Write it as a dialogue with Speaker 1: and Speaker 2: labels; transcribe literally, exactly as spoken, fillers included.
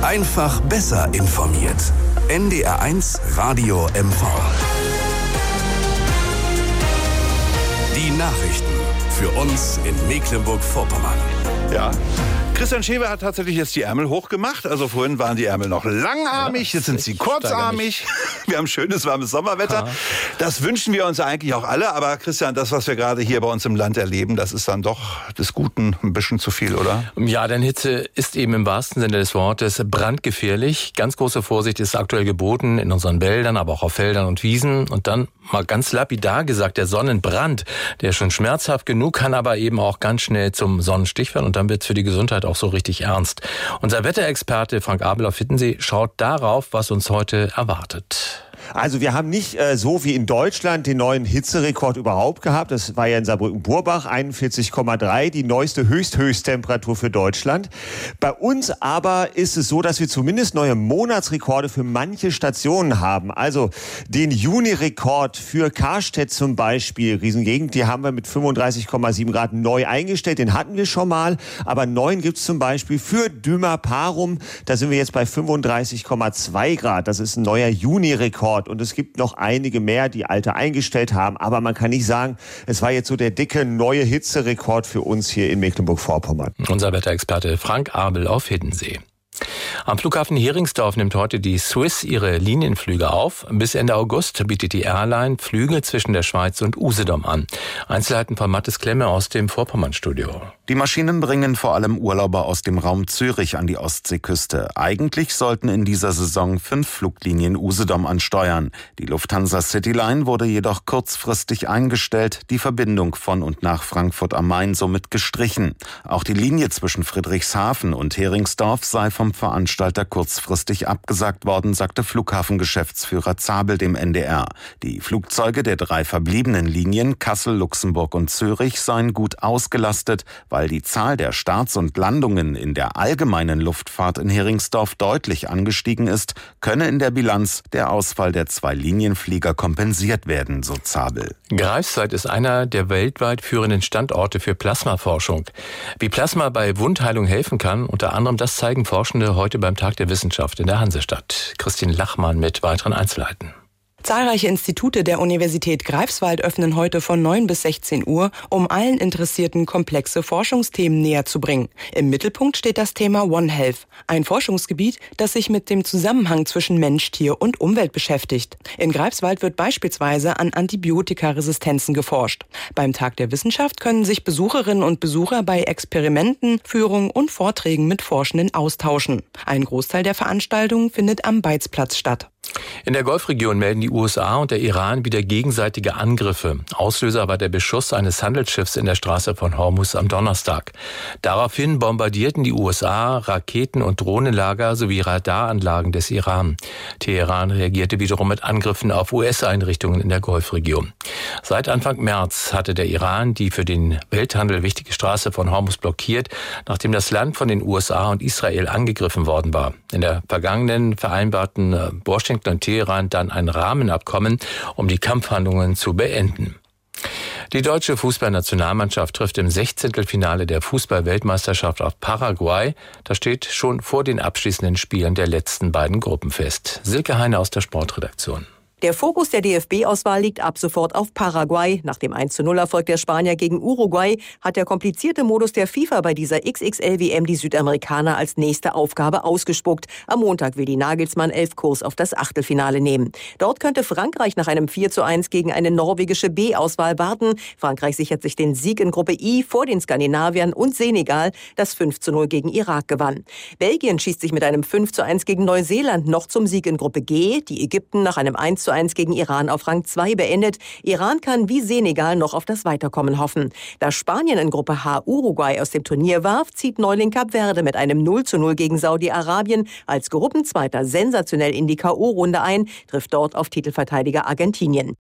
Speaker 1: Einfach besser informiert. N D R eins Radio M V. Die Nachrichten für uns in Mecklenburg-Vorpommern.
Speaker 2: Ja. Christian Schewe hat tatsächlich jetzt die Ärmel hochgemacht. Also vorhin waren die Ärmel noch langarmig, jetzt sind sie kurzarmig. Wir haben schönes, warmes Sommerwetter. Ja. Das wünschen wir uns eigentlich auch alle. Aber Christian, das, was wir gerade hier bei uns im Land erleben, das ist dann doch des Guten ein bisschen zu viel, oder?
Speaker 3: Ja, denn Hitze ist eben im wahrsten Sinne des Wortes brandgefährlich. Ganz große Vorsicht ist aktuell geboten in unseren Wäldern, aber auch auf Feldern und Wiesen. Und dann mal ganz lapidar gesagt, der Sonnenbrand, der ist schon schmerzhaft genug, kann aber eben auch ganz schnell zum Sonnenstich werden. Und dann wird es für die Gesundheit auch so richtig ernst. Unser Wetterexperte Frank Abel auf Hiddensee schaut darauf, was uns heute erwartet.
Speaker 4: Also wir haben nicht äh, so wie in Deutschland den neuen Hitzerekord überhaupt gehabt. Das war ja in Saarbrücken-Burbach, einundvierzig Komma drei, die neueste Höchst-Höchsttemperatur für Deutschland. Bei uns aber ist es so, dass wir zumindest neue Monatsrekorde für manche Stationen haben. Also den Juni-Rekord für Karstedt zum Beispiel, Riesengegend, die haben wir mit fünfunddreißig Komma sieben Grad neu eingestellt. Den hatten wir schon mal, aber neuen gibt's zum Beispiel für Dümmer-Parum. Da sind wir jetzt bei fünfunddreißig Komma zwei Grad. Das ist ein neuer Juni-Rekord. Und es gibt noch einige mehr, die alte eingestellt haben. Aber man kann nicht sagen, es war jetzt so der dicke neue Hitzerekord für uns hier in Mecklenburg-Vorpommern.
Speaker 3: Unser Wetterexperte Frank Abel auf Hiddensee. Am Flughafen Heringsdorf nimmt heute die Swiss ihre Linienflüge auf. Bis Ende August bietet die Airline Flüge zwischen der Schweiz und Usedom an. Einzelheiten von Mathis Klemme aus dem Vorpommernstudio.
Speaker 5: Die Maschinen bringen vor allem Urlauber aus dem Raum Zürich an die Ostseeküste. Eigentlich sollten in dieser Saison fünf Fluglinien Usedom ansteuern. Die Lufthansa Cityline wurde jedoch kurzfristig eingestellt, die Verbindung von und nach Frankfurt am Main somit gestrichen. Auch die Linie zwischen Friedrichshafen und Heringsdorf sei vom Veranstalter kurzfristig abgesagt worden, sagte Flughafengeschäftsführer Zabel dem N D R. Die Flugzeuge der drei verbliebenen Linien Kassel, Luxemburg und Zürich seien gut ausgelastet, weil die Zahl der Starts und Landungen in der allgemeinen Luftfahrt in Heringsdorf deutlich angestiegen ist, könne in der Bilanz der Ausfall der zwei Linienflieger kompensiert werden, so Zabel.
Speaker 3: Greifswald ist einer der weltweit führenden Standorte für Plasmaforschung. Wie Plasma bei Wundheilung helfen kann, unter anderem das zeigen Forschende heute beim Tag der Wissenschaft in der Hansestadt. Christine Lachmann mit weiteren Einzelheiten.
Speaker 6: Zahlreiche Institute der Universität Greifswald öffnen heute von neun bis sechzehn Uhr, um allen Interessierten komplexe Forschungsthemen näher zu bringen. Im Mittelpunkt steht das Thema One Health, ein Forschungsgebiet, das sich mit dem Zusammenhang zwischen Mensch, Tier und Umwelt beschäftigt. In Greifswald wird beispielsweise an Antibiotikaresistenzen geforscht. Beim Tag der Wissenschaft können sich Besucherinnen und Besucher bei Experimenten, Führungen und Vorträgen mit Forschenden austauschen. Ein Großteil der Veranstaltungen findet am Beizplatz statt.
Speaker 3: In der Golfregion melden die U S A und der Iran wieder gegenseitige Angriffe. Auslöser war der Beschuss eines Handelsschiffs in der Straße von Hormuz am Donnerstag. Daraufhin bombardierten die U S A Raketen- und Drohnenlager sowie Radaranlagen des Iran. Teheran reagierte wiederum mit Angriffen auf U S-Einrichtungen in der Golfregion. Seit Anfang März hatte der Iran die für den Welthandel wichtige Straße von Hormuz blockiert, nachdem das Land von den U S A und Israel angegriffen worden war. In der vergangenen vereinbarten Washington und Teheran dann ein Rahmenabkommen, um die Kampfhandlungen zu beenden. Die deutsche Fußballnationalmannschaft trifft im Sechzehntelfinale der Fußball-Weltmeisterschaft auf Paraguay. Das steht schon vor den abschließenden Spielen der letzten beiden Gruppen fest. Silke Heine aus der Sportredaktion.
Speaker 7: Der Fokus der D F B-Auswahl liegt ab sofort auf Paraguay. Nach dem eins zu null Erfolg der Spanier gegen Uruguay hat der komplizierte Modus der FIFA bei dieser X X L-W M die Südamerikaner als nächste Aufgabe ausgespuckt. Am Montag will die Nagelsmann-Elf Kurs auf das Achtelfinale nehmen. Dort könnte Frankreich nach einem vier zu eins gegen eine norwegische B-Auswahl warten. Frankreich sichert sich den Sieg in Gruppe I vor den Skandinaviern und Senegal, das fünf zu null gegen Irak gewann. Belgien schießt sich mit einem fünf zu eins gegen Neuseeland noch zum Sieg in Gruppe G. Die Ägypten nach einem eins zu eins gegen Iran auf Rang zwei beendet. Iran kann wie Senegal noch auf das Weiterkommen hoffen. Da Spanien in Gruppe H Uruguay aus dem Turnier warf, zieht Neuling Kap Verde mit einem null zu null gegen Saudi-Arabien als Gruppenzweiter sensationell in die K O-Runde ein, trifft dort auf Titelverteidiger Argentinien.